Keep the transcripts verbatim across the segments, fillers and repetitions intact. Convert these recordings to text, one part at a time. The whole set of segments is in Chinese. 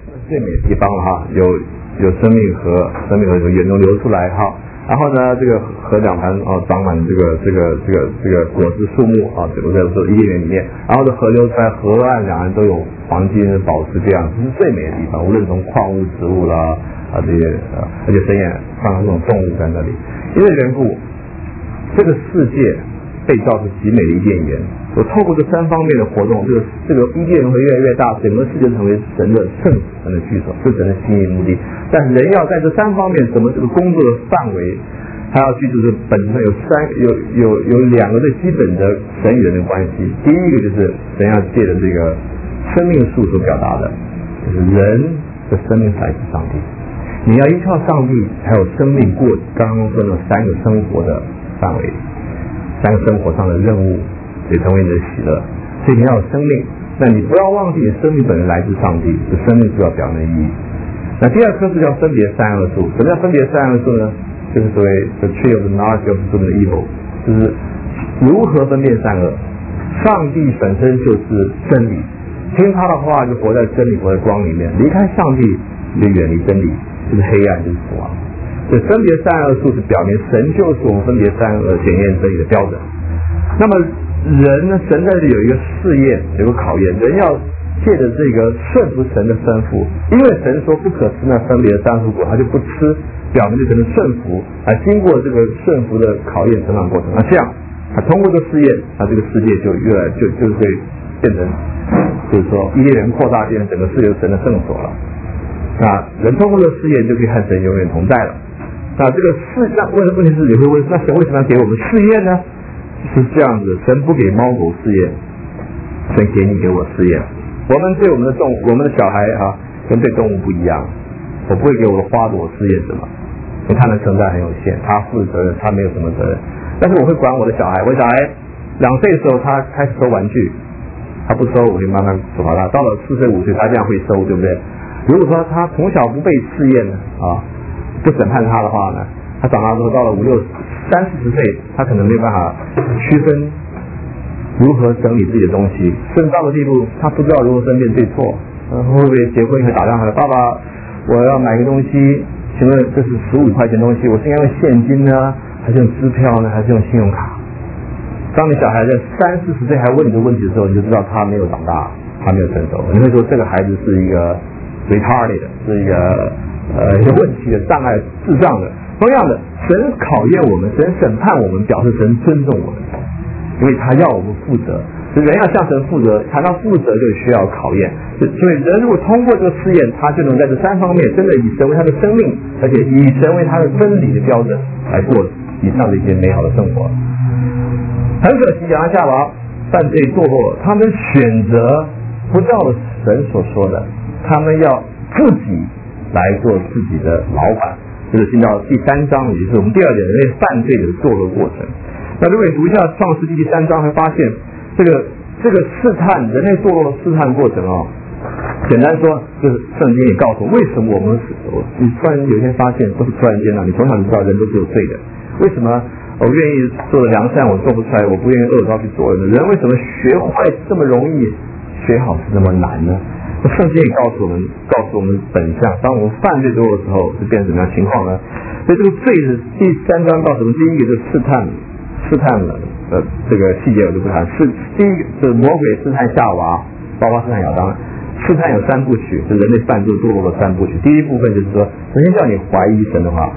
最美的地方了哈，有有生命河，生命河从源中流出来哈。然后呢，这个河两旁哦长满这个这个这个这个果子树木啊，这个在说伊甸园里面。然后这河流在河岸两岸都有黄金宝石，这样这是最美的地方。无论从矿物植物啦啊这些啊，而且神也放上这种动物在那里。因为缘故，这个世界被造是极美的伊甸园。我透过这三方面的活动，这个这个伊甸园会越来越大，整个世界成为神的圣子，神的居所，是神的心意目的。但是人要在这三方面，怎么这个工作的范围，他要记住这本质上有三有有有两个最基本的神与人的关系。第一个就是神要借着这个生命树所表达的，就是人的生命来自上帝，你要依靠上帝才有生命过刚刚说的三个生活的范围，三个生活上的任务。也成为你的喜乐，所以你要有生命，那你不要忘记，生命本来来自上帝，这生命是要表明意义。那第二棵是叫分别善恶树，什么叫分别善恶树呢？就是所谓 the tree of the knowledge of good and evil， 就是如何分辨善恶。上帝本身就是真理，听他的话就活在真理，活在光里面；离开上帝就远离真理，就是黑暗，就是死亡。所以分别善恶树是表明神就是我们分别善恶、检验真理的标准。那么人呢？神在这里有一个试验，有个考验。人要借着这个顺服神的吩咐，因为神说不可吃那分别的善恶果，他就不吃，表明就可能顺服。啊，经过这个顺服的考验成长过程，那这样他通过这个试验，他这个世界就越来就就会变成，就是说伊甸园扩大，变成整个世界神的圣所了。那人通过这个试验就可以和神永远同在了。那这个试，那问问题是你会问，那神为什么要给我们试验呢？是这样子，神不给猫狗试验，神给你给我试验。我们对我们的动物，我们的小孩啊，跟对动物不一样。我不会给我的花朵试验什么，因为他的承担很有限，他负责任，他没有什么责任。但是我会管我的小孩，我的小孩两岁的时候他开始收玩具，他不收我会慢慢处罚他。到了四岁五岁他这样会收，对不对？如果说他从小不被试验呢啊，不审判他的话呢，他长大之后到了五六三四十岁，他可能没有办法区分如何整理自己的东西，甚至到了地步，他不知道如何分辨对错。呃，会不会结婚会打电话来，爸爸，我要买个东西，请问这是十五块钱东西，我是应该用现金呢，还是用支票呢，还是用信用卡？当你小孩在三四十岁还问你这个问题的时候，你就知道他没有长大，他没有成熟。你会说这个孩子是一个 retarded， 是一个呃有问题的障碍智障的。同样的，神考验我们，神审判我们，表示神尊重我们，因为他要我们负责。所以人要向神负责，谈到负责就需要考验。所以人如果通过这个试验，他就能在这三方面真的以神为他的生命，而且以神为他的真理的标准来过以上的一些美好的生活。很可惜，亚夏娃犯罪堕落，他们选择不照神所说的，他们要自己来做自己的老板。这是进到第三章，也就是我们第二点人类犯罪的堕落过程。那如果你读一下创世纪第三章，会发现这个这个试探人类堕落的试探过程哦，简单说就是圣经也告诉我为什么我们你突然有一天发现不是突然间啊，你从小就知道人都是有罪的，为什么我愿意做的良善我做不出来，我不愿意恶道去做人，人为什么学坏这么容易，学好是那么难呢？圣经也告诉我们，告诉我们本相。当我们犯罪多的时候，是变成什么样情况呢？所以这个罪是第三章告诉我们，第一个就是试探，试探了，呃，这个细节我就不谈。是第一个是魔鬼试探夏娃，包括试探亚当。试探有三部曲，是人类犯罪堕落的三部曲。第一部分就是说，首先叫你怀疑神的话。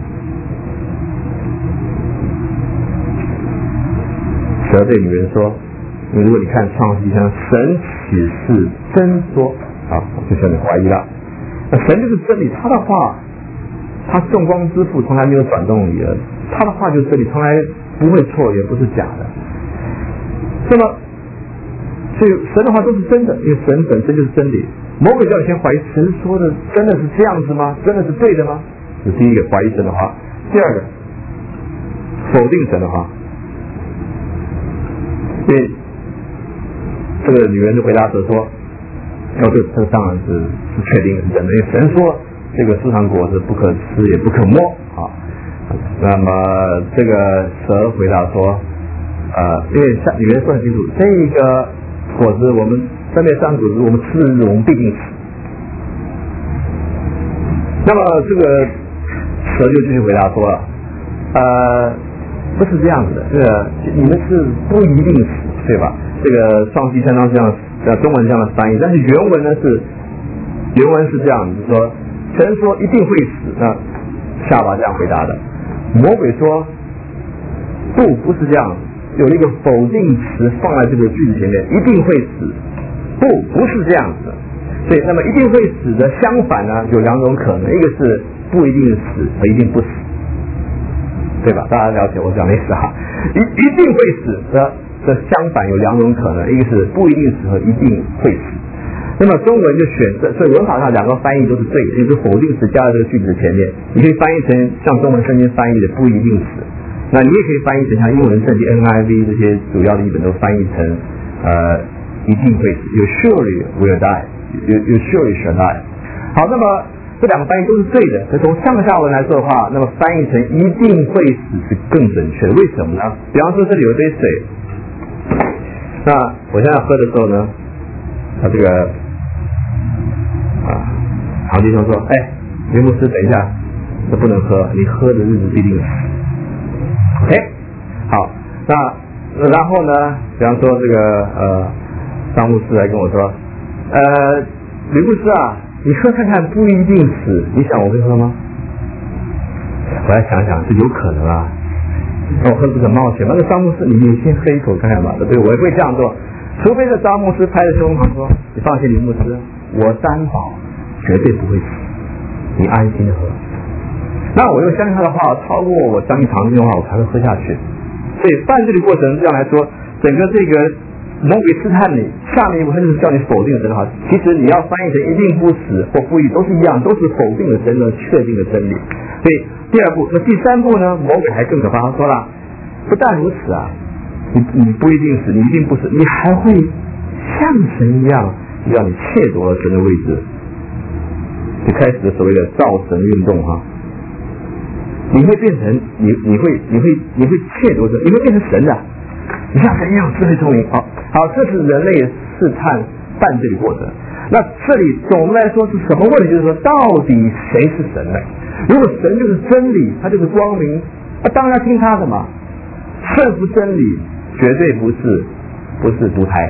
蛇对女人说。因为如果你看创世纪上神启示真说啊，就叫你怀疑了。那神就是真理，他的话，他众光之父从来没有转动你的，他的话就是真理，从来不会错，也不是假的。那么，所以神的话都是真的，因为神本身就是真理。魔鬼叫你先怀疑神说的真的是这样子吗？真的是对的吗？这是第一个怀疑神的话。第二个，否定神的话。所以这个女人就回答蛇说：“哦，这这当然是是确定的是真的，因为神说这个树上果子不可吃也不可摸啊。”那么这个蛇回答说：“呃，因为像女人说很清楚，这个果子我们分别善果子，我们吃的日子我们必定死。 那么这个蛇就继续回答说了，呃，不是这样子的，这个你们是不一定死，对吧？这个创世纪三章这样，呃，中文这样的翻译，但是原文呢是原文是这样，就是说神说一定会死，那夏娃这样回答的，魔鬼说不，不是这样，有一个否定词放在这个句子前面，一定会死，不，不是这样子的。对，那么一定会死的相反呢，有两种可能，一个是不一定死和一定不死，对吧？大家了解我讲的意思哈。一一定会死的的相反有两种可能，一个是不一定死和一定会死。那么中文就选择，所以文法上两个翻译都是对的，一个否定词加在这个句子前面，你可以翻译成像中文圣经翻译的不一定死，那你也可以翻译成像英文圣经 N I V 这些主要的译本都翻译成呃一定会死 ，You surely will die。You, you surely shall die。好，那么这两个翻译都是对的。可从上下文来说的话，那么翻译成一定会死是更准确的。为什么呢？比方说这里有一杯水，那我现在喝的时候呢，啊这个啊，好弟兄说，哎，林牧师，等一下，这不能喝，你喝的日子必定死。OK， 好，那然后呢，比方说这个呃，张牧师来跟我说。呃，吕牧师啊，你喝看看不一定死，你想我会喝吗？我来想想，是有可能啊。那我喝这个冒险，那个张牧师，你你先喝一口看看吧。对，我也会这样做，除非是张牧师拍着胸膛说：“你放心，吕牧师，我担保绝对不会死，你安心的喝。”那我又相信他的话，超过我相信常信的话，我才会喝下去。所以犯罪的过程这样来说，整个这个。魔鬼试探你，下面一步他就是叫你否定神的话，其实你要翻译成一定不死或不义都是一样，都是否定了神的确定的真理。所以第二步，那第三步呢？魔鬼还更可怕，他说了，不但如此啊，你你不一定死，你一定不死，你还会像神一样，让你窃夺了神的位置，就开始了所谓的造神运动哈。你会变成你你会你会你会窃夺神，你会变成神的。你像神一样智慧聪明，好，好，这是人类试探犯罪的过程。那这里总的来说是什么问题？就是说，到底谁是神呢？如果神就是真理，他就是光明，那当然要听他的嘛。顺服真理，绝对不是不是独裁，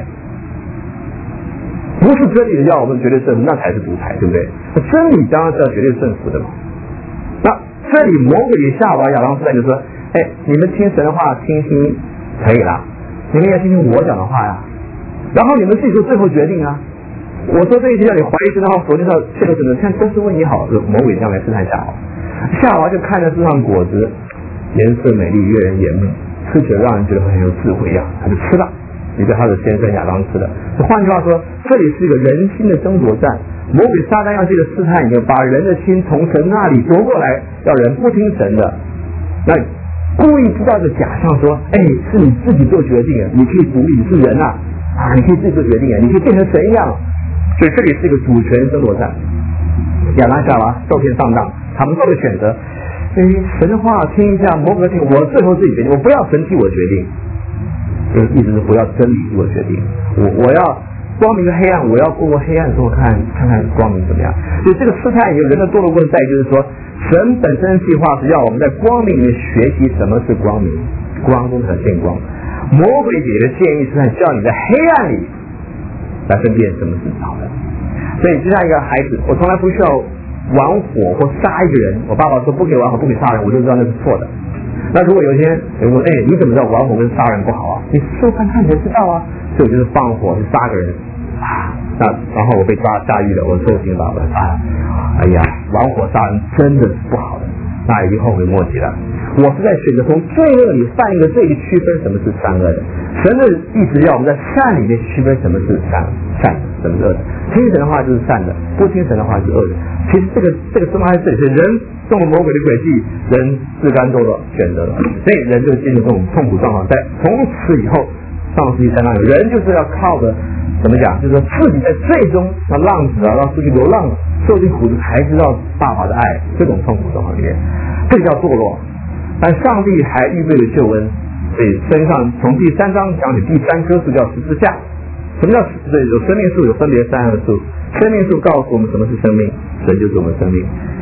不是真理的要我们绝对顺服，那才是独裁，对不对？真理当然是要绝对顺服的嘛。那这里魔鬼给夏娃亚当试探就说：哎，你们听神的话，听听。可以啦，你们要听听我讲的话呀，然后你们自己做最后决定啊。我说这一些让你怀疑神的话，否定到这个只能看都是为你好，魔鬼这样来试探夏娃。夏娃就看着树上果子，颜色美丽，悦人眼目，吃起来让人觉得很有智慧一样，他就吃了，也被他的先生亚当吃了。换句话说，这里是一个人心的争夺战，魔鬼撒旦要这个试探，要把人的心从神那里夺过来，要人不听神的。那故意制造一个假象说，哎，是你自己做决定的，你可以独立，你是人啊，啊，你可以自己做决定的，你可以变成神一样。所以这里是一个主权争夺战，亚当夏娃受骗上当，他们做的选择，哎，神的话听一下，魔鬼听，我最后自己决定，我不要神替我决定，就是意思是不要真理替我决定，我我要光明的黑暗，我要过过黑暗之后看看看光明怎么样。所以这个试探有人的堕落过程在，就是说。神本身的计划是要我们在光明里面学习什么是光明，光中才见光。魔鬼给的建议是叫你在黑暗里来分辨什么是好的。所以就像一个孩子，我从来不需要玩火或杀一个人，我爸爸说不可以玩火，不可以杀人，我就知道那是错的。那如果有一天有人说，哎，你怎么知道玩火跟杀人不好啊？你试试看看才知道啊。所以我就是放火去杀个人啊，那然后我被抓下狱了，我受刑了，我啊。哎呀，玩火杀人真的是不好的，那已经后悔莫及了。我是在选择从罪恶里犯一个罪去区分什么是善恶的。神的意思要我们在善里面区分什么是善善什么是恶的。听神的话就是善的，不听神的话是恶的。其实这个这个什么还是这里，是人中了魔鬼的诡计，人自甘堕落选择了，所以人就进入这种痛苦状况。在从此以后，上世纪三浪人就是要靠着。怎么讲？就是说自己在最终那浪子啊，要出去流浪，受尽苦才知道爸爸的爱，这种痛苦状况里面，这叫堕落。但上帝还预备了救恩，所以身上从第三章讲起，第三棵树叫十字架。什么叫十字？有生命树，有分别善恶树。生命树告诉我们什么是生命，神就是我们生命。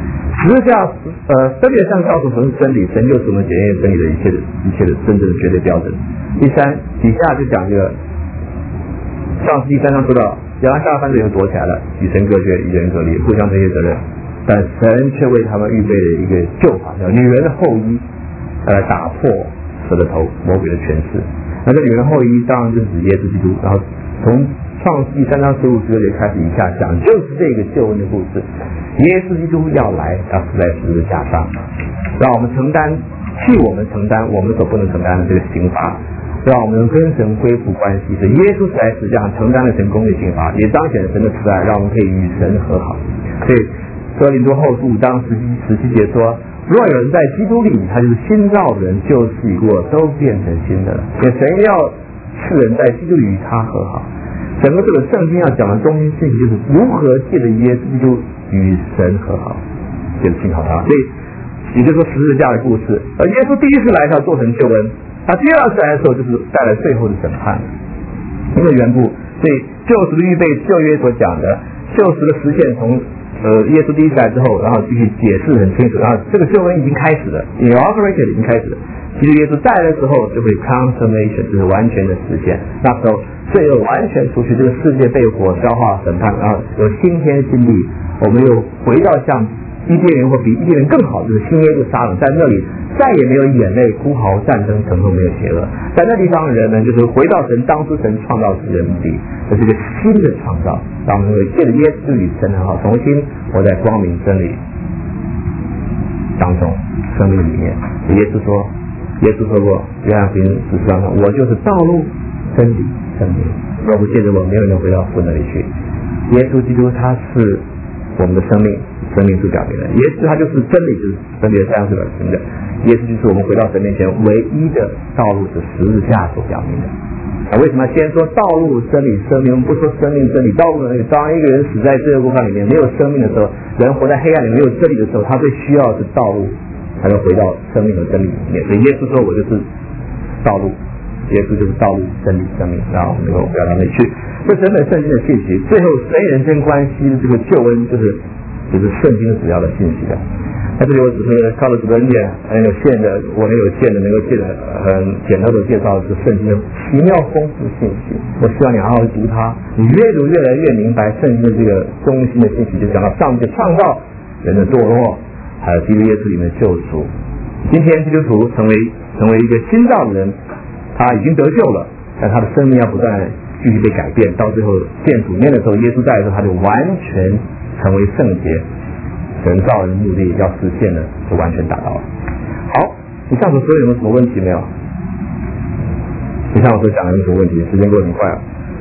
十字架呃分别上告诉什么是真理，神就是我们检验真理的一切的一切的真正的绝对标准。第三，底下就讲这个上世纪三章说到亚当夏娃犯罪以后躲起来了，与神隔绝，与人隔离，互相推卸责任，但神却为他们预备了一个救法，叫女人的后裔，来打破蛇的头，魔鬼的权势。那这女人后裔当然就是指耶稣基督，然后从创世纪三章十五十六节开始以下讲，就是这个救恩的故事。耶稣基督要来，要死在十字架上，让我们承担，替我们承担我们所不能承担的这个刑罚，让我们跟神恢复关系。所以耶稣在十字架上承担了神公义刑罚，也彰显了神的慈爱，让我们可以与神和好。所以哥林多后书五章十七十七节说，若有人在基督里，他就是新造的人，旧事已过，都变成新的了。所以神要世人在基督里与他和好。整个这个圣经要讲的中心信息就是如何借着耶稣基督与神和好，就是信靠他。所以也就是说十字架的故事，而耶稣第一次来要做成救恩，他第二次来的时候就是带来最后的审判，因为缘故。所以救赎的预备，旧约所讲的救赎的实现，从呃耶稣第一次来之后，然后继续解释很清楚，然后这个救恩已经开始了 inaugurated 已经开始了。其实耶稣在的时候就会 consummation， 就是完全的实现，那时候罪恶完全除去，这个世界被火消化审判，然后有新天新地，我们又回到像伊甸园或比伊甸园更好，就是新耶路撒冷，在那里再也没有眼泪、哭嚎、战争、疼痛，没有邪恶。在那地方的人们就是回到神当初神创造世人目的，这是一个新的创造，让我们借着耶稣与神和好，重新活在光明真理当中，生命里面。耶稣说，耶稣说过，约翰福音十四章上，我就是道路、真理、生命，若不借着我，没有人能回到父那里去。耶稣基督他是我们的生命，生命是表明的。耶稣他就是真理，就是分别三样是表明的。耶稣就是我们回到神面前唯一的道路，是十字架所表明的。啊，为什么先说道路、真理、生命？我们不说生命、真理。道路的那个，当一个人死在罪恶过犯里面，没有生命的时候，人活在黑暗里没有真理的时候，他最需要的是道路，才能回到生命和真理里面。所以耶稣说，我就是道路，耶稣就是道路、真理、生命，然后能够回到那里去。这整本圣经的信息，最后神与人之间关系的这个救恩，就是就是圣经的主要的信息的。在这里我只是靠了几个念很有限的，我能有限的能够借的很简单的介绍是圣经的奇妙丰富信息。我希望你好好读它，你越读越来越明白圣经的这个中心的信息，就讲到上帝创造人的堕落，还有基督耶稣里面的救赎。今天基督徒成为成为一个新造的人，他已经得救了，但他的生命要不断继续被改变，到最后见主面的时候，耶稣在的时候，他就完全成为圣洁。神造人的目的要实现了，就完全达到了。好，以上所说有没有什么问题没有？以上我所讲的有什么问题？时间过得很快啊。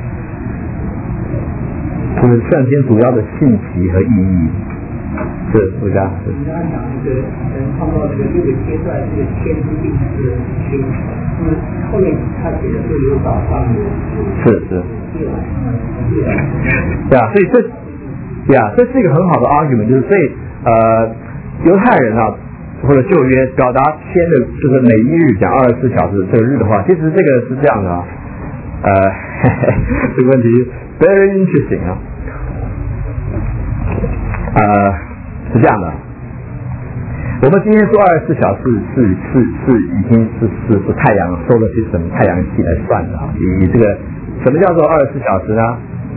这是圣经主要的信息和意义。是陆家。 你刚刚讲这个神创造这个六个阶段，这个天之地是群，那么后面他写的是有早上有是是。对啊，所以这，对啊，这是一个很好的 argument， 就是所以呃，犹太人啊，或者旧约表达天的，就是每一日讲二十四小时这个日的话，其实这个是这样的啊，呃，嘿嘿这个问题 very interesting 啊，呃，是这样的。我们今天说二十四小时是是是已经是是是太阳收了些什么太阳系来算的啊？以这个什么叫做二十四小时呢？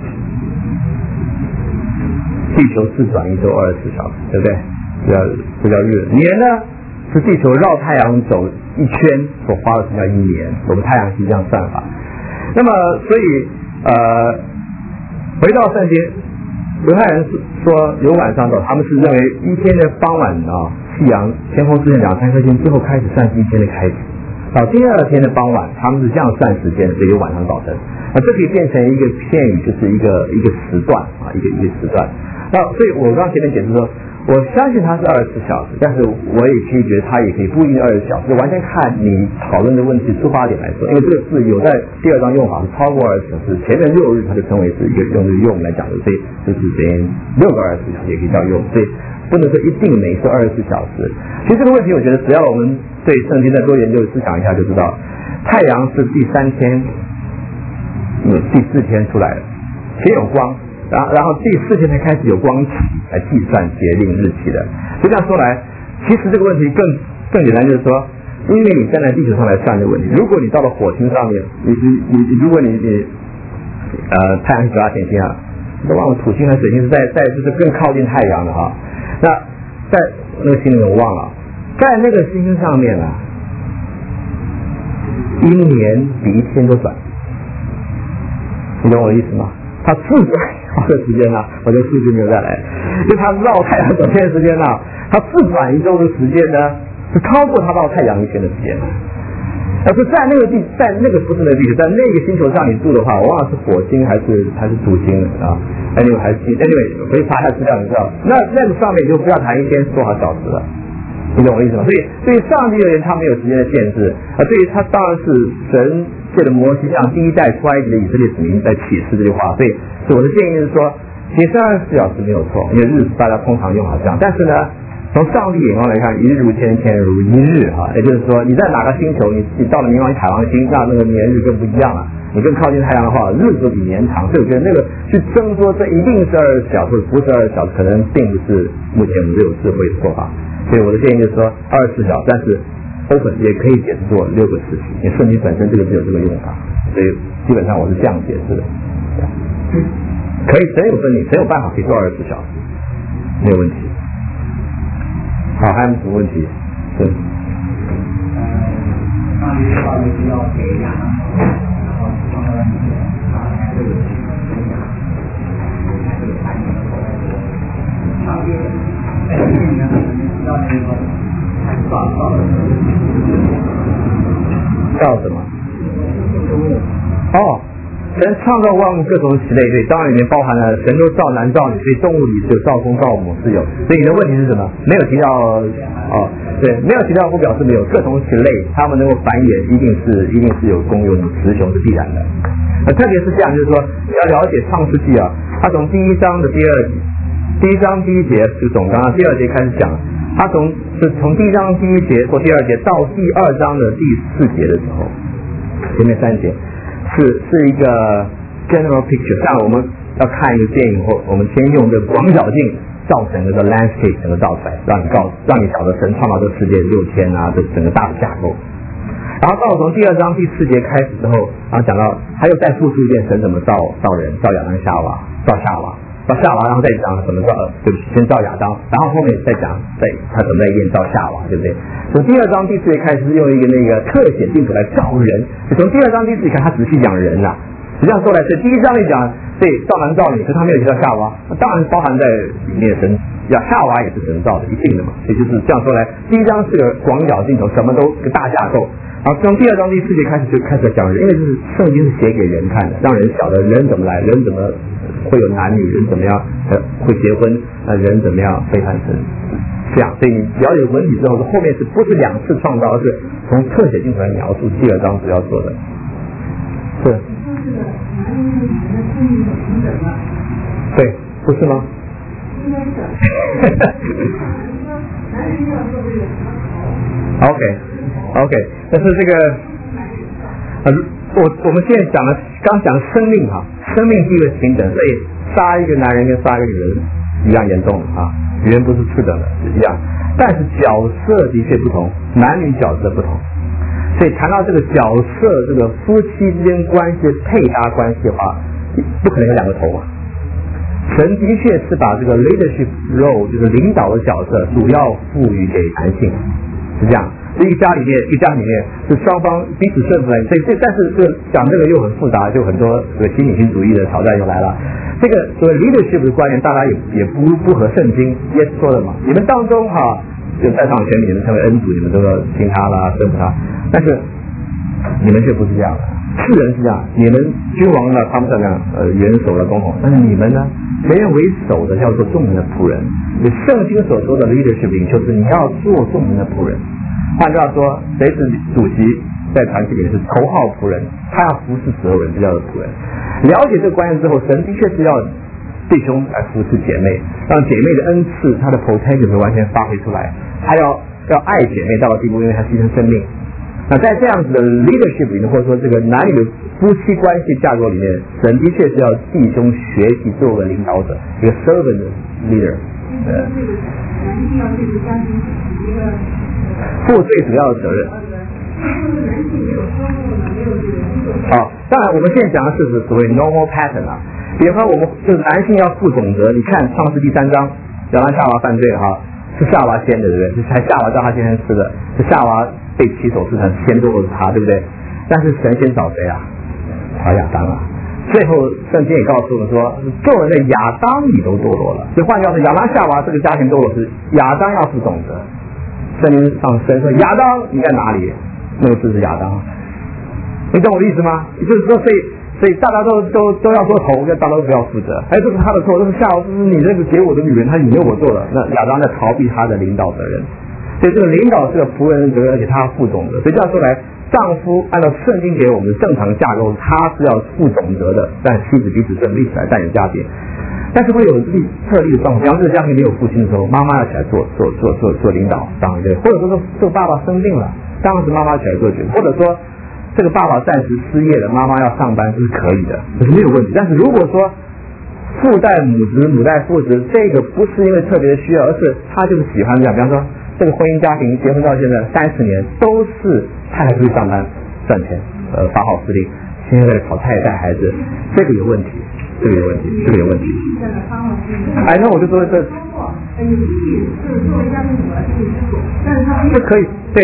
地球自转一周二十四小时，对不对？这叫这叫日。年呢是地球绕太阳走一圈所花的时间叫一年，我们太阳系这样算法。那么所以呃，回到圣经，犹太人说有晚上走，他们是认为一天的傍晚啊，夕阳天空出现两三颗星之后开始算是一天的开始，到第二天的傍晚，他们是这样算时间的，所以有晚上早晨。那这可以变成一个片语，就是一个一个时段啊，一个一个时段。那所以我刚刚前面解释说，我相信它是二十四小时，但是我也可以觉得它也可以不一定二十四小时，完全看你讨论的问题出发点来说。因为这个字有在第二章用法是超过二十四小时，前面六日它就称为是一个用这个用来讲的，所以就是等于六个二十四小时也可以叫用，所以不能说一定每次二十四小时。其实这个问题，我觉得只要我们对圣经再多研究思想一下就知道，太阳是第三天、嗯、第四天出来的，先有光。然后，然后第四天才开始有光体来计算节令日期的。 所以这样说来，其实这个问题更更简单，就是说，因为你站在地球上来算这个问题，如果你到了火星上面，你你你如果你你呃太阳系十二行星啊，都忘了土星和水星是在在就是更靠近太阳的哈，那在那个星里我忘了，在那个星星上面啊，一年比一天都短，你懂我的意思吗？它自转花的时间呢、啊，我这数据没有再来，因为它绕太阳转圈的时间呢、啊，它自转一周的时间呢，是超过它绕太阳一圈的时间。而是在那个地，在那个不是那个地球，在那个星球上你住的话，我忘了是火星还是还是土星了啊 ？Anyway 还是 Anyway 可以查一下资料，你知道，那那个上面就不要谈一天多少小时了。你懂我意思吗？所以对于上帝而言，他没有时间的限制啊。对于他当然是神借着摩西向第一代出埃及的以色列子民在启示这句话。所以，所以我的建议是说，其实二十四小时没有错，因为日子大家通常用好这样。但是呢，从上帝眼光来看，一日如天，天如一日啊。也就是说，你在哪个星球，你你到了冥王海王星，那那个年日更不一样了。你更靠近太阳的话，日子比年长。所以我觉得那个去争说这一定是二十四小时，不是二十四小时，可能并不是目前我们最有智慧的做法。所以我的建议就是说，二十四小时，但是 open 也可以解释作六个时期，因为圣经本身这个只有这个用法，所以基本上我是这样解释的。可以，神有分理，神有办法可以做二十四小时，没有问题。好，还有什么问题？是。 呃，上帝的话就是要给亚当，然后放到里面，然后这个这个产品，上帝在里面呢。要那个造造造什么？哦，神创造万物各种其类，对，当然里面包含了神都造男造女，所以动物里是有造公造母是有。所以你的问题是什么？没有提到哦，对，没有提到不表示没有，各种其类，它们能够繁衍，一定是一定是有功用，雌雄是必然的。呃，特别是这样，就是说你要了解创世纪啊，它从第一章的第二第一章第一节就总纲，第二节开始讲。他从是从第一章第一节或第二节到第二章的第四节的时候，前面三节是是一个 general picture， 像我们要看一个电影或我们先用这个广角镜照整个的 landscape 整个照出来，让你告让你晓得神创造这个世界六天啊，这整个大的架构。然后到从第二章第四节开始之后，然后讲到还有再复述一遍神怎么造造人，造亚当夏娃，造夏娃。到夏娃，然后再讲怎么造，对不起，先造亚当，然后后面再讲，再他怎么在验造夏娃，对不对？从第二章第四节开始是用一个那个特写镜头来照人，从第二章第四节看他只是讲人啦、啊。实际上说来是第一章里讲对造男造女，可是他没有提到夏娃，当然包含在里面神，呀夏娃也是神造的，一定的嘛。所以就是这样说来，第一章是个广角镜头，什么都个大架构。然后从第二章第四节开始就开始讲人，因为就是圣经是写给人看的，让人晓得人怎么来，人怎么会有男女，人怎么样呃会结婚，呃人怎么样背叛神，这样。所以你了解文体之后，后面是不是两次创造，而是从特写镜头来描述第二章主要做的。是。对，不是吗？OK OK， 但是这个呃，我我们现在讲的刚讲生命哈、啊，生命地位平等，所以杀一个男人跟杀一个女人一样严重啊，女人不是次等的一样，但是角色的确不同，男女角色不同。所以谈到这个角色，这个夫妻之间关系配搭关系的话，不可能有两个头嘛。神的确是把这个 leadership role 就是领导的角色主要赋予给男性，是这样。一个家里面，一个家里面是双方彼此顺服来，所以这但是这个讲这个又很复杂，就很多这个新女性主义的挑战又来了。这个所谓 leadership 的观念，大家也也不不合圣经，耶稣说的嘛。你们当中哈、啊，就在上权柄，你们成为恩主，你们都要听他啦，顺服他。但是你们却不是这样的，世人是这样，你们君王呢，他们这样呃元首的公侯，但是你们呢，没人为首的叫做众人的仆人。你圣经所说的 leadership 领袖是你要做众人的仆人。换句话说，谁是主席，在团体里面是头号仆人，他要服侍所有人，这叫做仆人。了解这个观念之后，神的确是要弟兄来服侍姐妹，让姐妹的恩赐，她的 potential 完全发挥出来，她要要爱姐妹到了地步，因为她牺牲生命。那在这样子的 leadership 里面，或者说这个男女的夫妻关系架构里面，神的确是要弟兄学习做个领导者，一个 servant leader， 呃，负最主要的责任。好，当然我们现在讲的是所谓 normal pattern 啊，比如说我们就是男性要负总责，你看创世第三章，亚当夏娃犯罪哈，是夏娃先的，对不对？是夏娃叫他先生吃的，是夏娃被起手试探，先堕落是他，对不对？但是神先找谁啊？找亚当啊。最后圣经也告诉我们说，做人的亚当你都堕落了，所以换句话说，亚当夏娃这个家庭堕落是亚当要负总责。圣经上神说亚当你在哪里？那个字是亚当，你懂我的意思吗？也就是说，所以所以大家都都都要做头，大家都不要负责。哎，这是他的错，这是夏娃，这是你这个给我的女人，她以为我做了。那亚当在逃避他的领导责任，所以这个领导是个仆人的责任，而且他要负总责。所以这样说来，丈夫按照圣经给我们的正常架构，他是要负总责的，但妻子彼此顺，一起来带领家庭。但是会有立特例的状况，比方这个家庭没有父亲的时候，妈妈要起来做做做做做领导，当然或者说这个爸爸生病了，当然是妈妈起来做决定，或者说这个爸爸暂时失业了，妈妈要上班，这是可以的，这是没有问题。但是如果说父代母职，母代父职，这个不是因为特别的需要，而是他就是喜欢这样。比方说这个婚姻家庭结婚到现在三十年，都是太太出去上班赚钱，呃，发号施令，现在炒菜带孩子，这个有问题。这个有问题，这个有问题。哎，那我就说这，这可以对。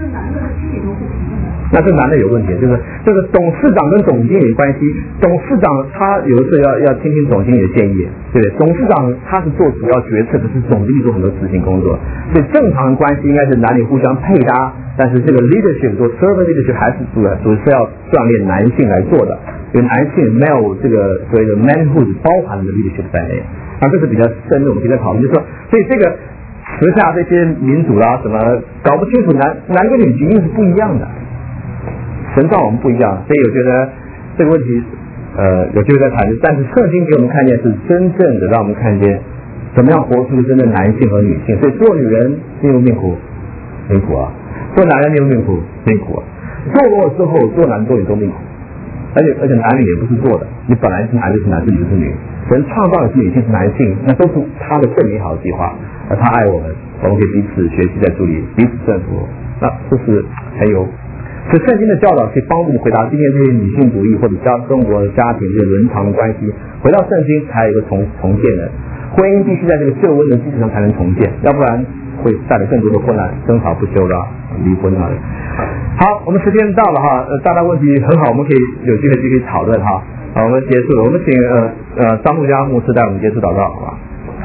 那这男的有问题，就是这个董事长跟总经理关系，董事长他有的时候要要听听总经理的建议，对不对？董事长他是做主要决策的，是总经理做很多执行工作，所以正常的关系应该是男女互相配搭，但是这个 leadership 做 servant leadership 还是主要主要是要锻炼男性来做的，因为男性没有这个所谓的 manhood 包含的 leadership 在内，啊，这是比较深的，我们可以再讨论，就是说，所以这个时下这些民主啦、啊、什么搞不清楚男男跟女一定是不一样的。神造我们不一样，所以我觉得这个问题，呃，有机会再谈。但是圣经给我们看见是真正的让我们看见怎么样活出真正男性和女性。所以做女人辛不辛苦？辛苦啊！做男人辛不辛苦？辛苦啊！堕落之后，做男做女都辛苦，而且而且男女也不是做的，你本来是男就是男，是女是女。神创造的是女性是男性，那都是他的最美好的计划，而他爱我们，我们可以彼此学习在主里，彼此顺服。那这是很有。所以圣经的教导可以帮助我们回答今天这些女性主义或者家中国家庭这些伦常的关系。回到圣经才有一个重重建的婚姻，必须在这个救恩的基础上才能重建，要不然会带来更多的混乱、争吵不休的离婚啊。好，我们时间到了哈，呃，大家问题很好，我们可以有机会继续讨论哈。好，我们结束了，我们请呃呃张牧家牧师带我们结束祷告，好吧？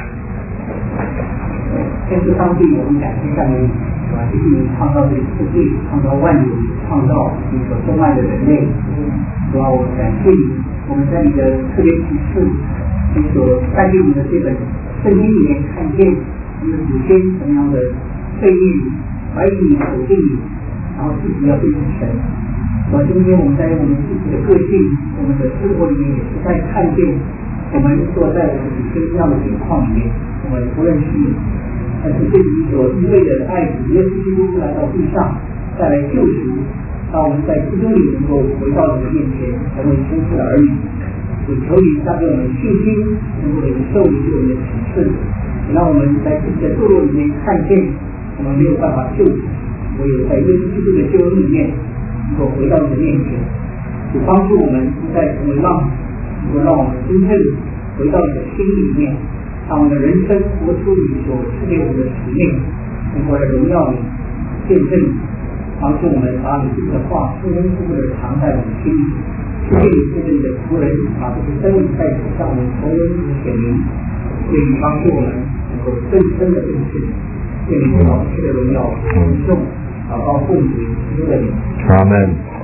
天父上帝，我们感谢上帝。啊，谢谢你创造这个世界，创造万有，创造你所钟爱的人类。主啊，我感谢你，我们在你的特别启示，你所带给我们的这本圣经里面看见我们祖先怎么样的背逆你、怀疑你、否定你，然后自己要对你神。主啊，今天我们在我们自己的个性、我们的生活里面，也是在看见我们所在我们祖先这样的情况里面，我们不认识你。但是对你所预备的爱子耶稣基督来到地上，带来救赎，让我们在基督里能够回到你的面前，成为天父的儿女。也求你加给我们信心，能够领受你对我们的启示，也让我们在自己的堕落里面看见我们没有办法救赎，唯有在耶稣基督的救恩里面，能够回到你的面前，也帮助我们不再成为浪，能够让我们真正回到你的心里面。让我们的人生活出你所赐给我们的使命，能够来荣耀你、见证你，帮助我们把你自己的话深深刻刻的藏在我们心里。谢谢你，谢谢你的仆人，把这些真理在手上，我们从人显明，愿你帮助我们能够更深的认识你，愿你老师的荣耀、尊重，祷告奉主基督的名。阿门。